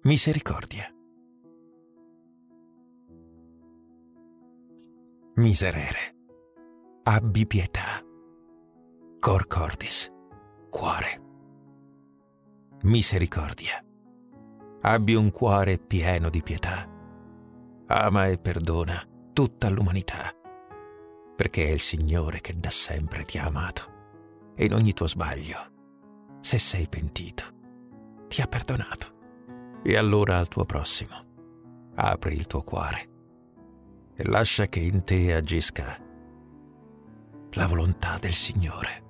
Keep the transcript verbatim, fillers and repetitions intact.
Misericordia. Miserere, abbi pietà. Cor cordis, cuore. Misericordia, abbi un cuore pieno di pietà. Ama e perdona tutta l'umanità, perché è il Signore che da sempre ti ha amato e in ogni tuo sbaglio, se sei pentito, ti ha perdonato. E allora al tuo prossimo apri il tuo cuore e lascia che in te agisca la volontà del Signore.